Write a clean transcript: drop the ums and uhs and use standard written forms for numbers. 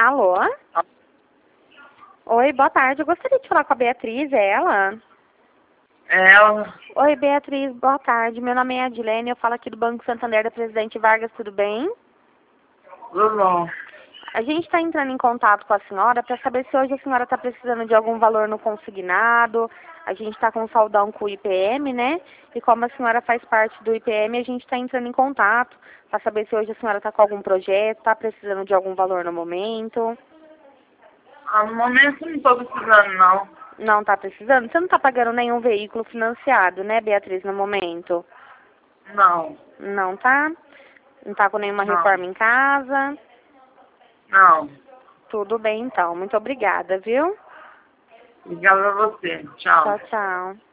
Alô? Oi, boa tarde. Eu gostaria de falar com a Beatriz, é ela? É ela. Oi, Beatriz, boa tarde. Meu nome é Adilene, eu falo aqui do Banco Santander da Presidente Vargas, tudo bem? Tudo bom. A gente está entrando em contato com a senhora para saber se hoje a senhora está precisando de algum valor no consignado. A gente está com um saldão com o IPM, né? E como a senhora faz parte do IPM, a gente está entrando em contato para saber se hoje a senhora está com algum projeto, está precisando de algum valor no momento. No momento não estou precisando, não. Não está precisando? Você não está pagando nenhum veículo financiado, né, Beatriz, no momento? Não. Não tá? Não tá com nenhuma Não. reforma em casa? Não. Tudo bem, então. Muito obrigada, viu? Obrigada a você. Tchau. Tchau, tchau.